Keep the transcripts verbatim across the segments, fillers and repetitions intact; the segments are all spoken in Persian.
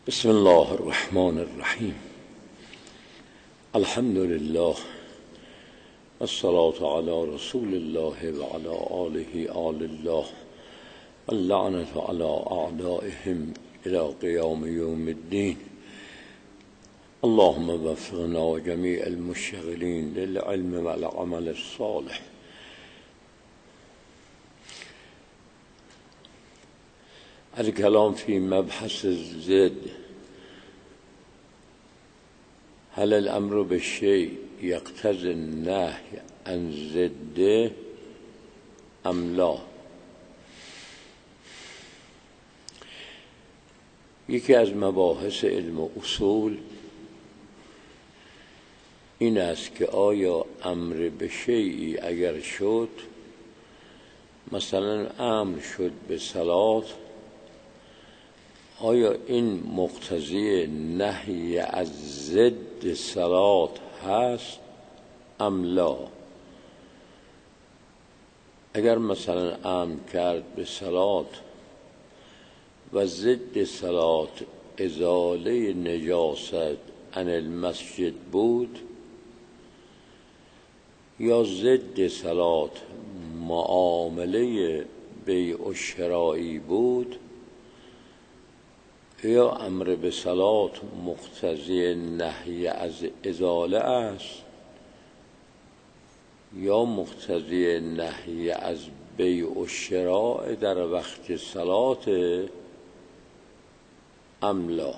بسم الله الرحمن الرحیم. الحمد لله والصلاة على رسول الله وعلى آله آل الله واللعنة على أعدائهم إلى قيام يوم الدين. اللهم وفقنا وجميع المشتغلين للعلم والعمل الصالح. الكلام في مبحث الزد. هل الأمر بالشيء يقتضي النهي عن ضده أم لا؟ یکی از مباحث علم اصول این است که آیا امر به شیئی اگر شد، مثلا امر شد به صلات، آیا این مقتضی نهی از ضد صلات هست ام لا؟ اگر مثلا امر کرد به صلات و ضد صلات ازاله نجاست عن المسجد بود، یا ضد صلات معامله بیع و شرایی بود، یا امر به صلات مقتضی نهی از ازاله است، یا مقتضی نهی از بیع و شراء در وقت صلات ام لا؟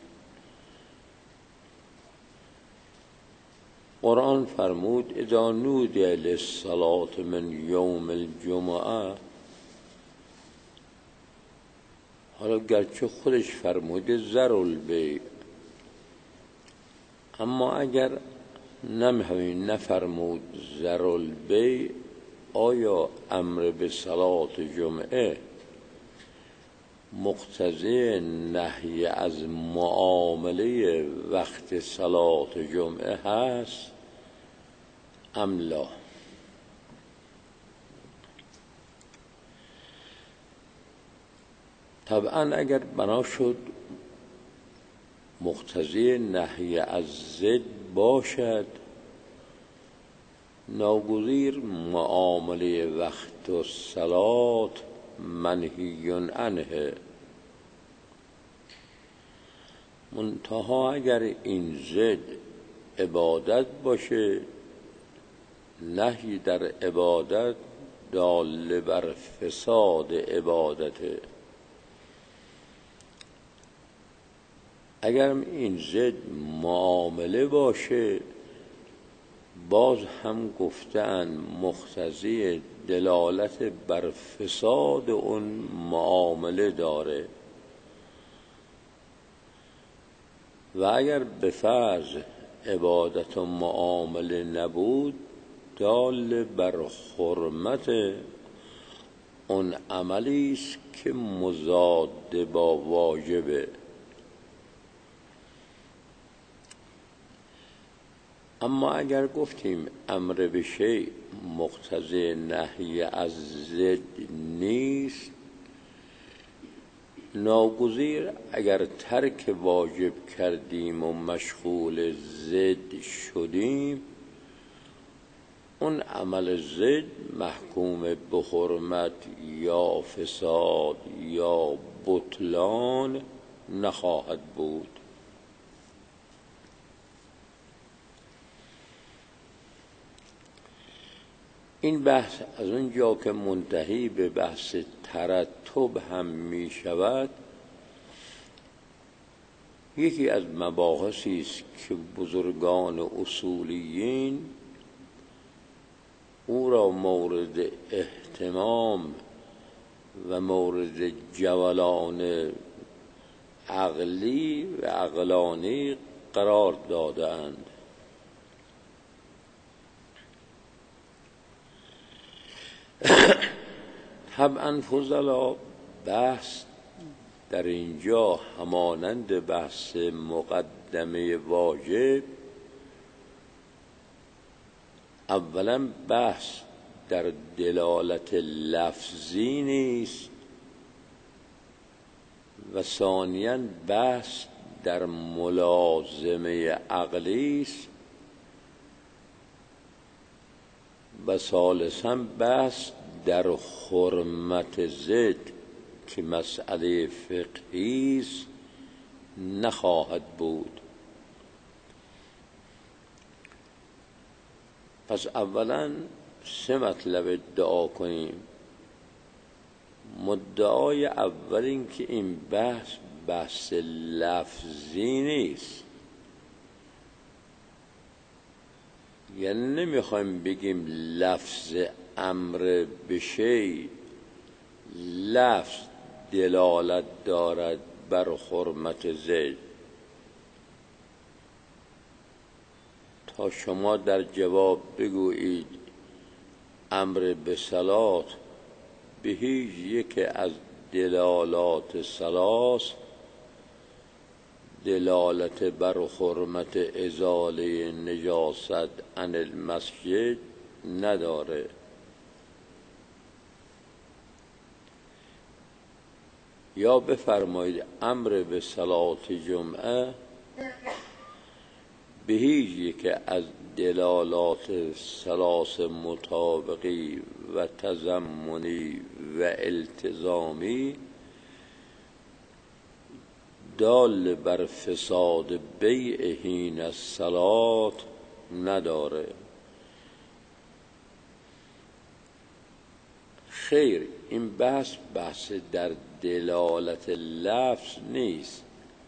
قرآن فرمود اذا نودی للصلاة من یوم الجمعه. حالا گرچه خودش فرموده ذرالبیع، اما اگر نمی‌همین نفرمود ذرالبیع، آیا امر به صلات جمعه مقتضی نهی از معامله وقت صلات جمعه هست ام لا؟ طبعا اگر بنا شد مقتضی نهی از ضد باشد، ناگزیر معامله وقت و صلات منهی عنه. منتها اگر این ضد عبادت باشه، نهی در عبادت دال بر فساد عبادته. اگر این ضد معامله باشه، باز هم گفتن مقتضی دلالت بر فساد اون معامله داره، و اگر به فرض عبادت و معامله نبود، دال بر حرمت اون عملی است که مضاد با واجبه. اما اگر گفتیم امر به شیء مقتضی نهی از ضد نیست، ناگزیر اگر ترک واجب کردیم و مشغول ضد شدیم، اون عمل ضد محکوم به حرمت یا فساد یا بطلان نخواهد بود. این بحث از اونجا که منتهی به بحث ترتب هم می شود، یکی از مباحثی است که بزرگان اصولیین او را مورد اهتمام و مورد جولان عقلی و عقلانی قرار دادند. طبعا فضلا بحث در اینجا همانند بحث مقدمه واجب، اولا بحث در دلالت لفظی نیست و ثانیاً بحث در ملازمه عقلی است و ثالثاً بحث در حرمت ضد که مسئله فقهی است نخواهد بود. پس اولا سه مطلب ادعا کنیم. مدعای اول این که این بحث بحث لفظی نیست، یعنی نمیخوایم بگیم لفظ امر به شیء لفظ دلالت دارد بر حرمت ضد. تا شما در جواب بگویید امر به صلات به هیچ یک از دلالات ثلاث دلالت بر حرمت ازاله نجاست عن المسجد نداره. یا بفرمایید امر به صلات جمعه به هیچ یک از دلالات ثلاث مطابقی و تضمنی و التزامی دال بر فساد بیع حین الصلاة نداره. خیر، این بحث بحث در دلالت لفظ نیست،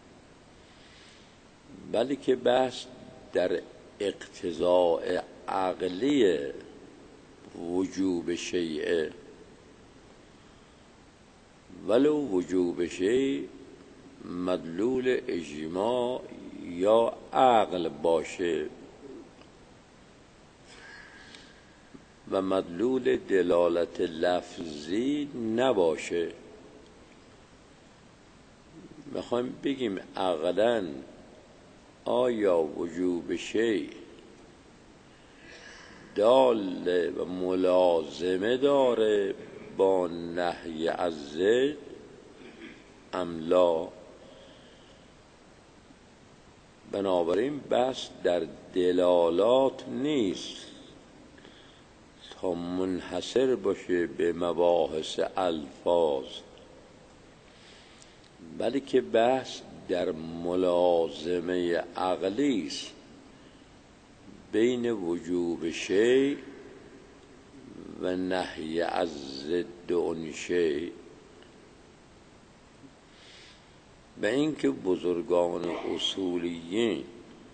بلکه بحث در اقتضاء عقلی وجوب شیء، ولو وجوب شیء مدلول اجماع یا عقل باشه و مدلول دلالت لفظی نباشه. میخوایم بگیم عقلاً آیا وجوب شیء دال و ملازمه داره با نهی از ضد ام لا؟ بنابراین بحث در دلالات نیست تا منحصر باشه به مباحث الفاظ، بلکه بحث در ملازمه عقلی است بین وجوب شیء و نهی از ضد آن شیء. و اینکه بزرگان اصولیین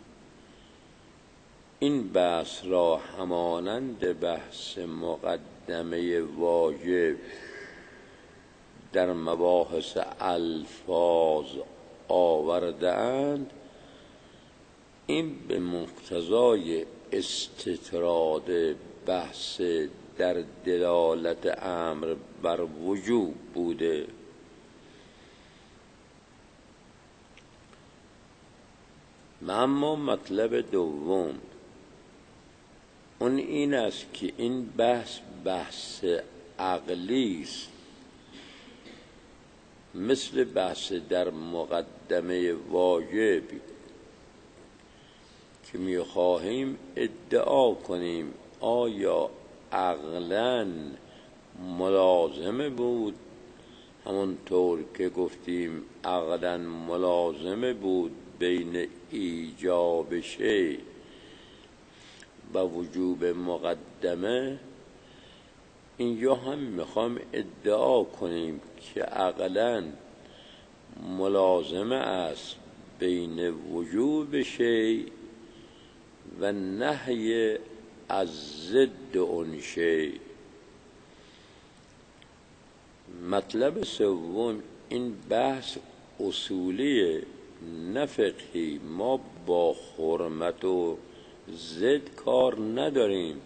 این بحث را همانند بحث مقدمه واجب در مباحث الفاظ آورده‌اند، این به مقتضای استطراد بحث در دلالت امر بر وجوب بوده. اما مطلب دوم اون این است که این بحث بحث عقلی است، مثل بحث در مقدمه واجب که می‌خواهیم ادعا کنیم آیا عقلاً ملازمه بود، همونطور که گفتیم عقلاً ملازمه بود بین ایجاب شیء و وجوب مقدمه. اینجا هم میخوام ادعا کنیم که عقلاً ملازمه است بین وجوب شیء و نهی از ضد آن شیء. مطلب سوم این بحث اصولی نه فقهی. ما با حرمت و ضد کار نداریم،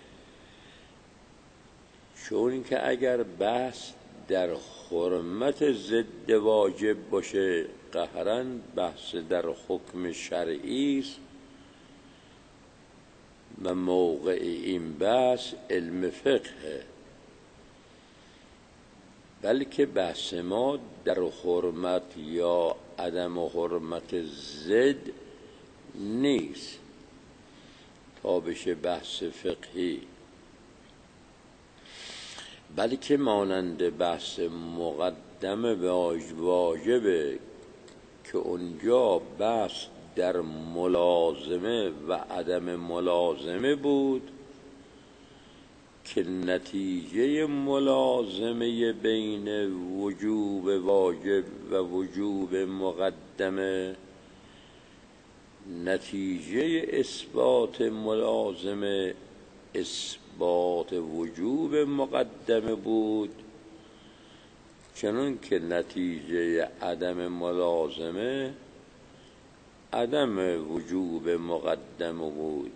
چون که اگر بحث در حرمت ضد واجب باشه قهراً بحث در حکم شرعی است و موقع این بحث علم فقه. بلکه بحث ما در حرمت یا عدم حرمت ضد نیست تا بشه بحث فقهی، بلکه مانند بحث مقدم واجبه که اونجا بحث در ملازمه و عدم ملازمه بود که نتیجه ملازمه بین وجوب واجب و وجوب مقدمه نتیجه اثبات ملازمه اثبات وجوب مقدمه بود، چنان که نتیجه عدم ملازمه عدم وجوب مقدمه بود.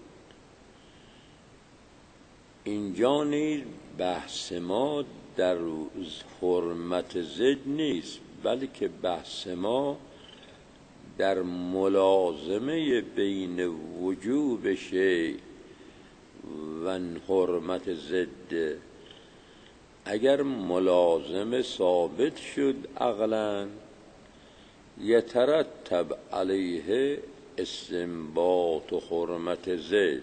اینجا نیز بحث ما در حرمت ضد نیست، بلکه بحث ما در ملازمه بین وجوب شیء و حرمت ضد. اگر ملازمه ثابت شد عقلاً یترتب علیه استنباط و حرمت ضد،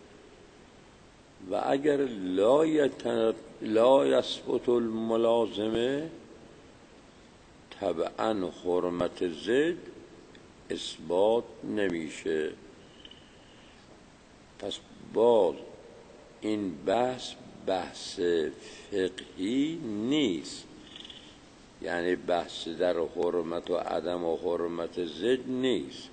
و اگر لا یترتب لا یثبت الملازمه طبعا حرمت ضد اثبات نمیشه. پس باز این بحث بحث فقهی نیست، یعنی بحث در حرمت و عدم و حرمت ضد نیست،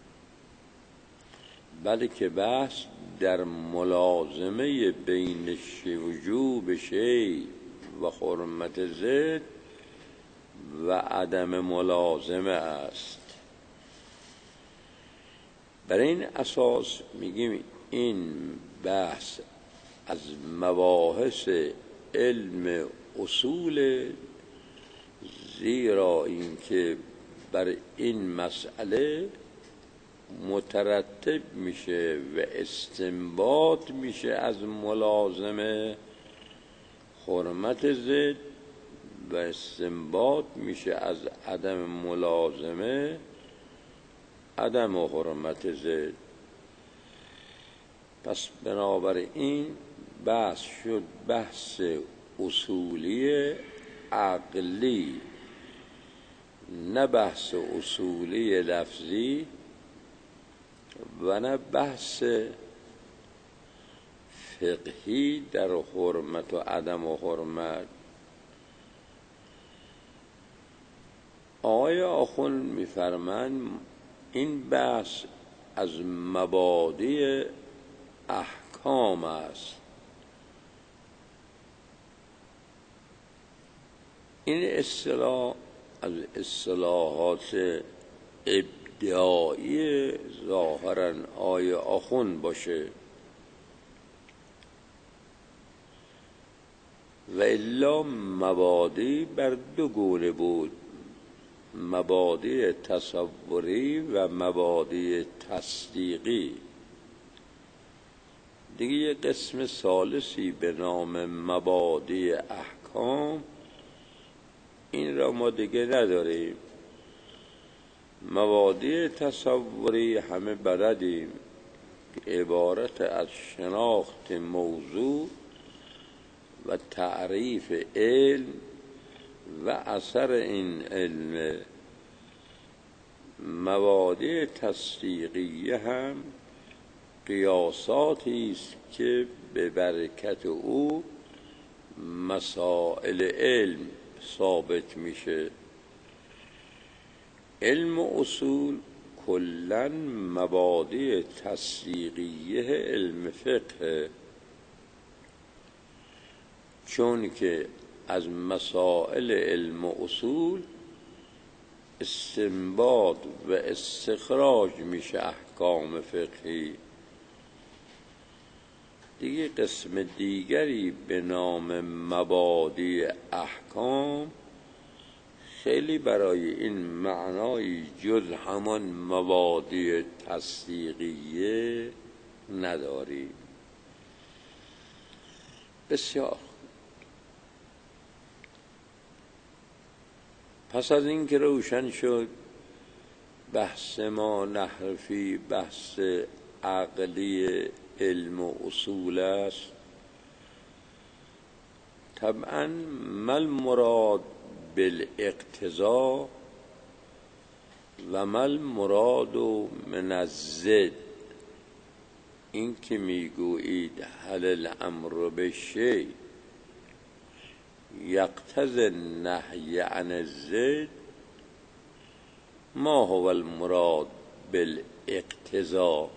بلکه بحث در ملازمه بین وجوب شیء و حرمت ضد و عدم ملازمه است. بر این اساس میگیم این بحث از مباحث علم اصول، زیرا اینکه بر این مسئله مترتب میشه و استنباط میشه از ملازمه حرمت ضد و استنباط میشه از عدم ملازمه عدم حرمت ضد. پس بنابراین بحث شد بحث اصولی عقلی، نه بحث اصولی لفظی و نه بحث فقهی در حرمت و عدم و حرمت. آقای آخوند میفرمند این بحث از مبادی احکام است. این اصطلاح از اصطلاحات ابداعی ظاهراً آقای آخوند باشه، و الا مبادی بر دو گونه بود، مبادی تصوری و مبادی تصدیقی. دیگه یه قسم ثالثی به نام مبادی احکام، این را ما دیگه نداریم. مبادی تصوری همه بلدیم که عبارت از شناخت موضوع و تعریف علم و اثر این علم. مبادی تصدیقیه هم قیاساتی است که به برکت او مسائل علم ثابت میشه. علم اصول کلاً مبادی تصدیقیه علم فقه، چون که از مسائل علم اصول استنباط و استخراج میشه احکام فقهی. دیگه قسم دیگری به نام مبادی احکام خیلی برای این معنای جز همان مبادی تصدیقیه نداریم. بسیار پس از این که روشن شد بحث ما نحرفی بحث عقلی علم و اصول است، طبعا ما المراد بالاقتضا و ما المراد من الضد. این که میگویید هل الامر بالشیء یقتضی النهی عن الضد، ما هو المراد بالاقتضا؟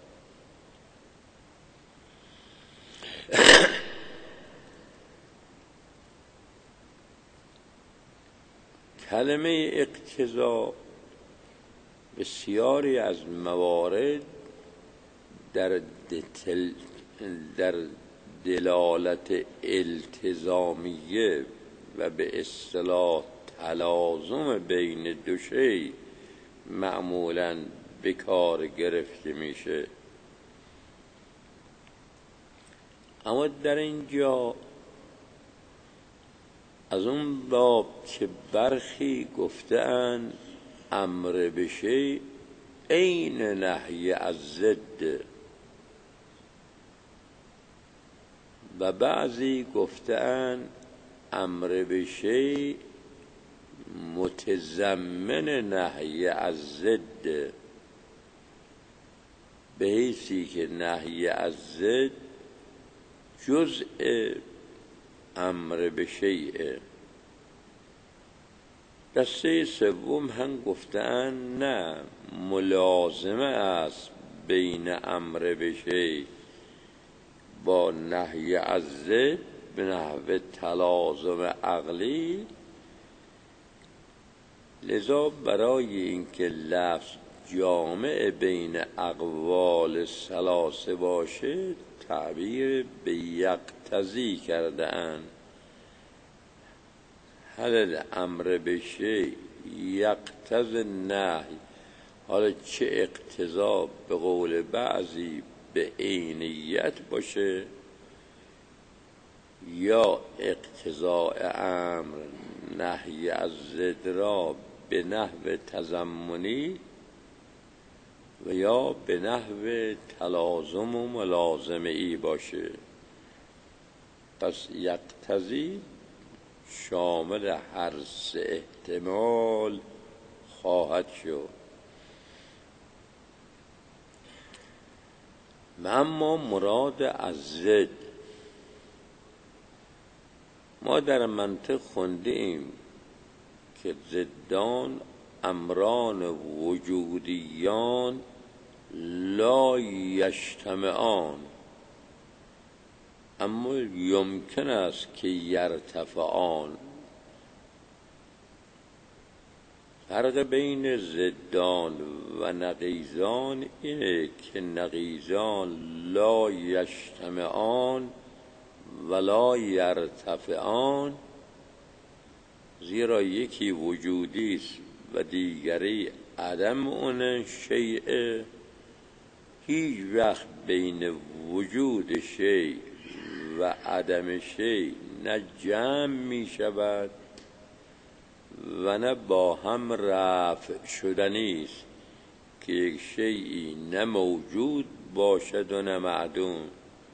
کلمه اقتضا بسیاری از موارد در دل در دلالت التزامیه و به اصطلاح تلازم بین دو شی معمولاً به کار گرفته میشه. اما در اینجا از اون باب که برخی گفتن امر به شی عین نهی از ضد و بعضی گفتن امر به شی متضمن نهی از ضد، به حیثی که نهی از ضد جزء امر به شیء. دسته سوم هم گفتن نه، ملازمه است بین امر به شیء با نهی از ضد به نحو تلازم عقلی. لذا برای اینکه لفظ جامع بین اقوال ثلاثه باشه تعبیر به یقتضی کرده اند. هل الامر به شیء یقتضی النهی، حالا چه اقتضا به قول بعضی به عینیت باشه یا اقتضاء امر نهی از ضد را به نحو تضمنی و یا به نحو تلازم و ملازمه ای باشه. پس یقتضی شامل هر سه احتمال خواهد شد. اما مراد از ضد، ما در منطق خوندیم که ضدان امران وجودیان لا یجتمعان، اما یمکن است که یرتفعان. فرق بین ضدان و نقیضان اینه که نقیضان لا یجتمعان ولا یرتفعان، زیرا یکی وجودی است و دیگری عدم اون شیء. هیچ وقت بین وجود شیء و عدم شیء نه جمع می شود و نه با هم رفع شدنی است که یک شیئی نه موجود باشد و نه معدوم.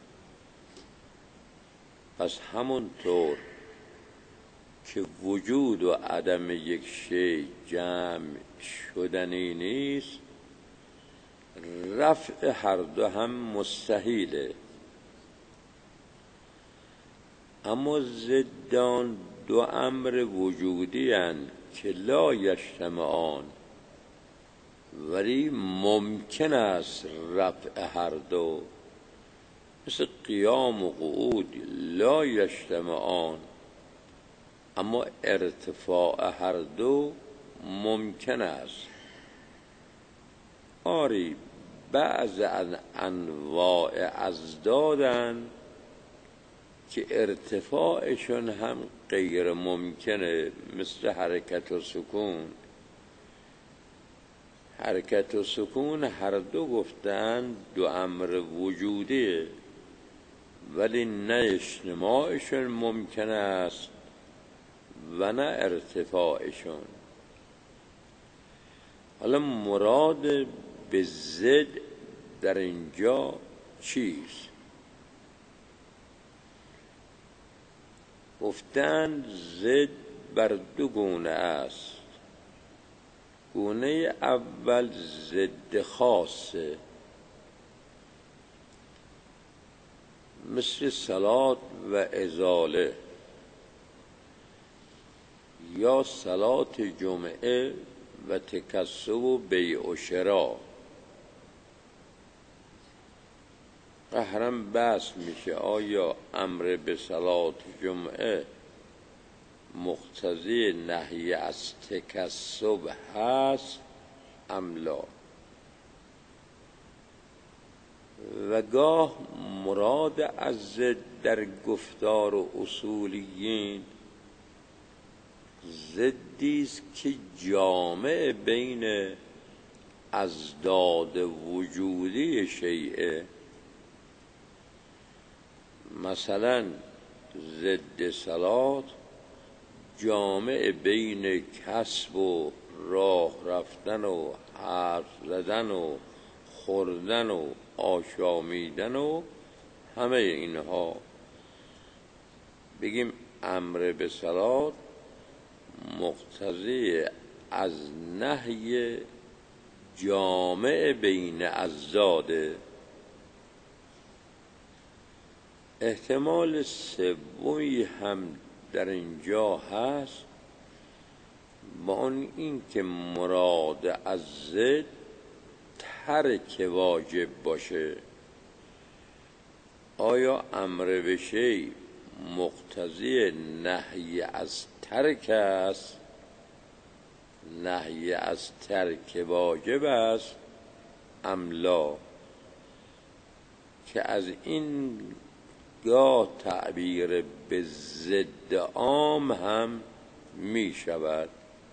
پس همونطور که وجود و عدم یک شیء جمع شدنی نیست، رفع هر دو هم مستحیله. اما ضدان دو امر وجودی اند که لا یجتمعان، ولی ممکن است رفع هر دو، مثل قیام و قعود لا یجتمعان، اما ارتفاع هر دو ممکن است. آری بعض انواع ازدادن که ارتفاعشون هم غیر ممکنه، مثل حرکت و سکون. حرکت و سکون هر دو گفتن دو امر وجودیه، ولی نه اجتماعشون ممکن است و نه ارتفاعشون. حالا مراد به ضد در اینجا چیست؟ گفتند ضد بر دو گونه است. گونه اول ضد خاصه، مثل صلات و ازاله یا صلات جمعه و تکسب و بیع و شرا. قهرم بحث میشه آیا امر به صلات جمعه مقتضی نهی از تکسب هست ام لا؟ و گاه مراد از ضد در گفتار و اصولیین ضدی است که جامع بین ازداد وجودی شیء. مثلا ضد صلات جامع بین کسب و راه رفتن و حرف زدن و خوردن و آشامیدن و همه اینها. بگیم امر به صلات مقتضی از نهی جامع بین ازداده. احتمال سومی هم در اینجا هست، با اون این که مراد از ضد ترک واجب باشه. آیا امر به شیء مقتضی نهی از ترک است، نهی از ترک واجب است ام لا؟ که از این گاه تعبیر به ضد عام هم می شود.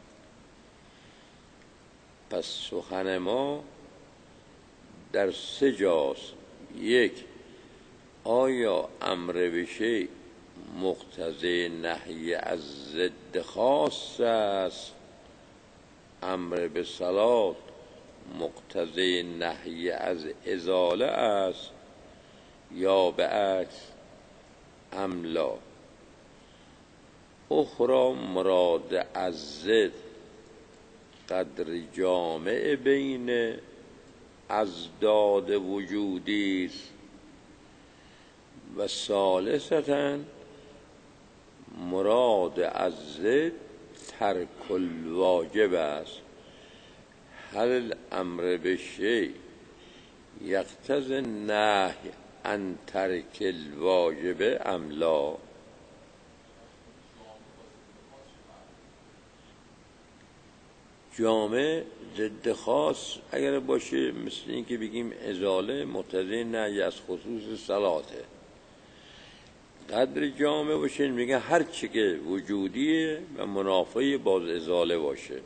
پس سخن ما در سه جاست. یک، آیا امر به شیء مقتضی نهی از ضد خاص است؟ امر به صلات مقتضی نهی از ازاله است یا به عکس ام لا؟ اخرى مراد از ضد قدر جامع بین ازداد وجودی است. و ثالثاً مراد از ضد ترک الواجب است. هل الامر به شیء یقتضی النهی عن ترک الواجب ام لا؟ جامع ضد خاص اگر باشه مثل این که بگیم ازاله مقتضی نهی از خصوص صلاته. قدر جامع باشه میگه هر چی که وجودیه و منافی باز ازاله باشه.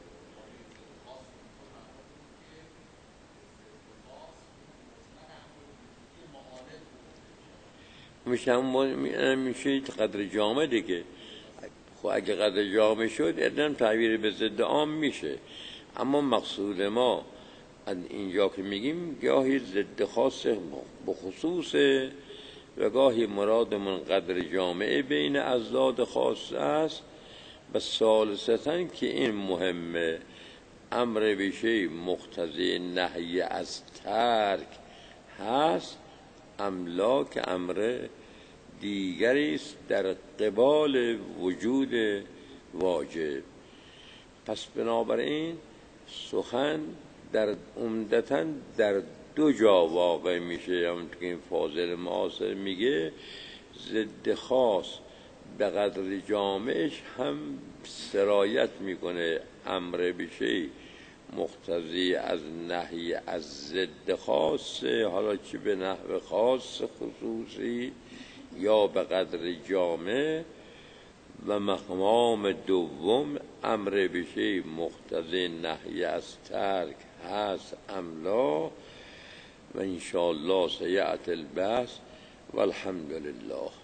میشه میشه قدر جامع دیگه. خب اگه قدر جامع شد ادن تعبیر به ضد عام میشه. اما مقصود ما اینجا که میگیم گاهی ضد خاص بخصوصه و گاهی مراد من قدر جامعه بین ازداد خاص است. و ثالثاً که این مهمه، امر به شیء مقتضی نهی از ترک هست ام لا، که امر دیگری است در قبال وجود واجب. پس بنابراین سخن در عمدتاً در دو جا واقع میشه. همونطور که این فاضل معاصر میگه ضد خاص به قدر جامعش هم سرایت میکنه. امر به شیء مقتضی از نهی از ضد خاص، حالا چه به نحو خاص خصوصی یا به قدر جامع. و مقام دوم امر به شیء مقتضی نهی از ترک هست ام لا. و انشاءالله سیأتی البحث والحمد لله.